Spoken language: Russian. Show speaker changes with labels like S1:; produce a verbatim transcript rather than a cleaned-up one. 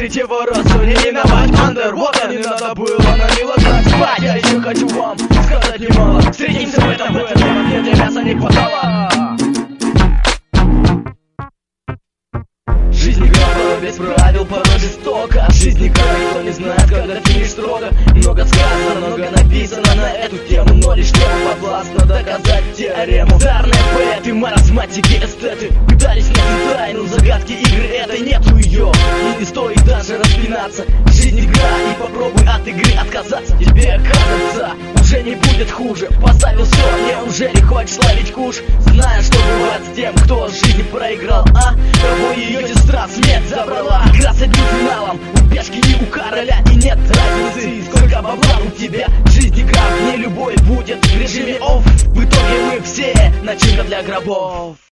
S1: третьего раза не миновать Underwater, не надо было на мило так спать. Я еще хочу вам сказать немало. Встретимся в этом, в этом, мне для мяса не хватало. Жизнь игра порой без правил, порой жестоко. Жизнь игра, никто не знает, когда финиш строго. Много сказано, много написано на эту тему, но лишь не подвластно доказать теорему. Дарные поэты, маразматики, эстеты пытались найти тайну загадки игры этой, нету ее, и не стоит даже распинаться. Жизнь игра, и попробуй от игры отказаться. Тебе кажется, уже не будет хуже. Поставил все, неужели хочешь ловить куш? Зная, что бывает с тем, кто жизнь проиграл, а кого ее сестра смерть забрала. Игра с одним финалом, у пешки и у короля, и нет разницы, сколько бабла у тебя. Жизнь игра, в ней любой будет в режиме офф. В итоге мы все начинка для гробов.